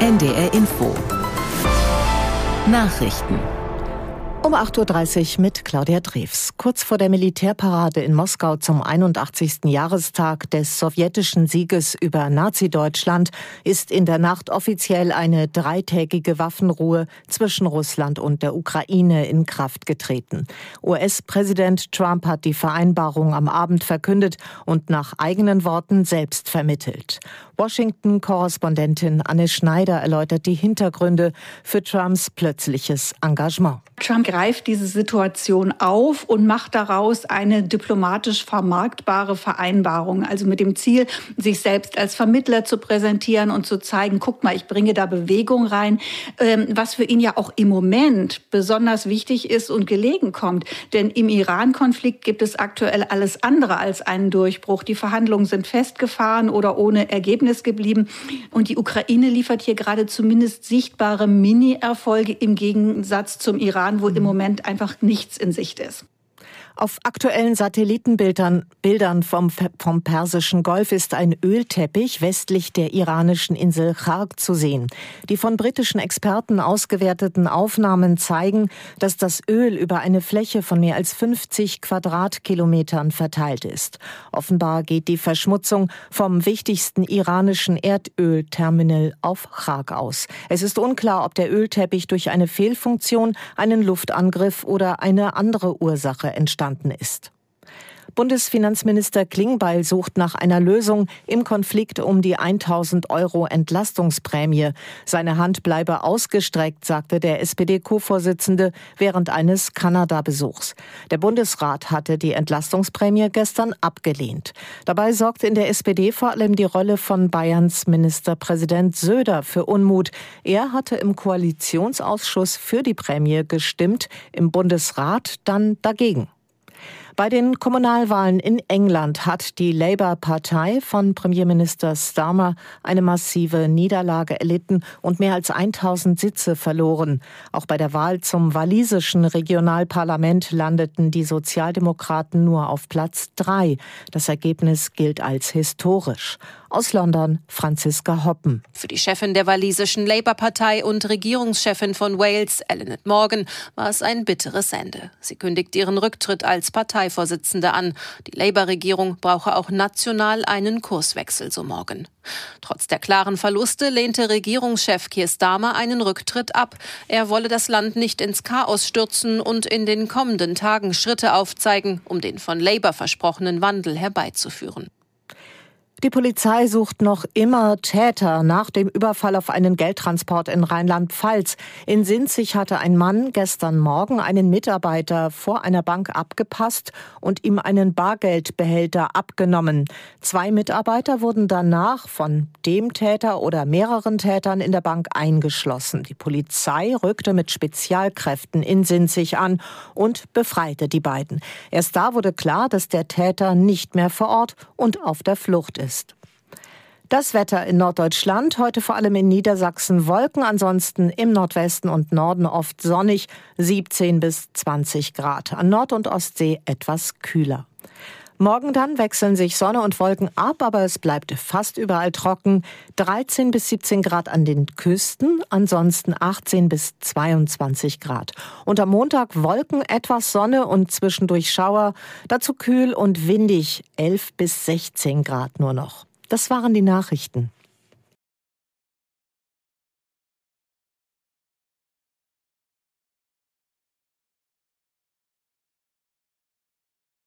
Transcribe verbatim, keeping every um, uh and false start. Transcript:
N D R Info Nachrichten um acht Uhr dreißig mit Claudia Drews. Kurz vor der Militärparade in Moskau zum einundachtzigsten Jahrestag des sowjetischen Sieges über Nazi-Deutschland ist in der Nacht offiziell eine dreitägige Waffenruhe zwischen Russland und der Ukraine in Kraft getreten. U S-Präsident Trump hat die Vereinbarung am Abend verkündet und nach eigenen Worten selbst vermittelt. Washington-Korrespondentin Anne Schneider erläutert die Hintergründe für Trumps plötzliches Engagement. Trump greift diese Situation auf und macht daraus eine diplomatisch vermarktbare Vereinbarung. Also mit dem Ziel, sich selbst als Vermittler zu präsentieren und zu zeigen, guck mal, ich bringe da Bewegung rein, was für ihn ja auch im Moment besonders wichtig ist und gelegen kommt. Denn im Iran-Konflikt gibt es aktuell alles andere als einen Durchbruch. Die Verhandlungen sind festgefahren oder ohne Ergebnis geblieben. Und die Ukraine liefert hier gerade zumindest sichtbare Mini-Erfolge im Gegensatz zum Iran, wo im Moment einfach nichts in Sicht ist. Auf aktuellen Satellitenbildern Bildern vom, vom Persischen Golf ist ein Ölteppich westlich der iranischen Insel Chark zu sehen. Die von britischen Experten ausgewerteten Aufnahmen zeigen, dass das Öl über eine Fläche von mehr als fünfzig Quadratkilometern verteilt ist. Offenbar geht die Verschmutzung vom wichtigsten iranischen Erdölterminal auf Chark aus. Es ist unklar, ob der Ölteppich durch eine Fehlfunktion, einen Luftangriff oder eine andere Ursache entstanden ist. Bundesfinanzminister Klingbeil sucht nach einer Lösung im Konflikt um die tausend Euro Entlastungsprämie. Seine Hand bleibe ausgestreckt, sagte der S P D-Co-Vorsitzende während eines Kanada-Besuchs. Der Bundesrat hatte die Entlastungsprämie gestern abgelehnt. Dabei sorgte in der S P D vor allem die Rolle von Bayerns Ministerpräsident Söder für Unmut. Er hatte im Koalitionsausschuss für die Prämie gestimmt, im Bundesrat dann dagegen. Bei den Kommunalwahlen in England hat die Labour-Partei von Premierminister Starmer eine massive Niederlage erlitten und mehr als tausend Sitze verloren. Auch bei der Wahl zum walisischen Regionalparlament landeten die Sozialdemokraten nur auf Platz drei. Das Ergebnis gilt als historisch. Aus London Franziska Hoppen. Für die Chefin der walisischen Labour-Partei und Regierungschefin von Wales, Eluned Morgan, war es ein bitteres Ende. Sie kündigt ihren Rücktritt als Parteivorsitzende an. Die Labour-Regierung brauche auch national einen Kurswechsel, so Morgan. Trotz der klaren Verluste lehnte Regierungschef Keir Starmer einen Rücktritt ab. Er wolle das Land nicht ins Chaos stürzen und in den kommenden Tagen Schritte aufzeigen, um den von Labour versprochenen Wandel herbeizuführen. Die Polizei sucht noch immer Täter nach dem Überfall auf einen Geldtransport in Rheinland-Pfalz. In Sinzig hatte ein Mann gestern Morgen einen Mitarbeiter vor einer Bank abgepasst und ihm einen Bargeldbehälter abgenommen. Zwei Mitarbeiter wurden danach von dem Täter oder mehreren Tätern in der Bank eingeschlossen. Die Polizei rückte mit Spezialkräften in Sinzig an und befreite die beiden. Erst da wurde klar, dass der Täter nicht mehr vor Ort und auf der Flucht ist. Das Wetter in Norddeutschland, heute vor allem in Niedersachsen Wolken, ansonsten im Nordwesten und Norden oft sonnig, siebzehn bis zwanzig Grad. An Nord- und Ostsee etwas kühler. Morgen dann wechseln sich Sonne und Wolken ab, aber es bleibt fast überall trocken. dreizehn bis siebzehn Grad an den Küsten, ansonsten achtzehn bis zweiundzwanzig Grad. Und am Montag Wolken, etwas Sonne und zwischendurch Schauer. Dazu kühl und windig, elf bis sechzehn Grad nur noch. Das waren die Nachrichten.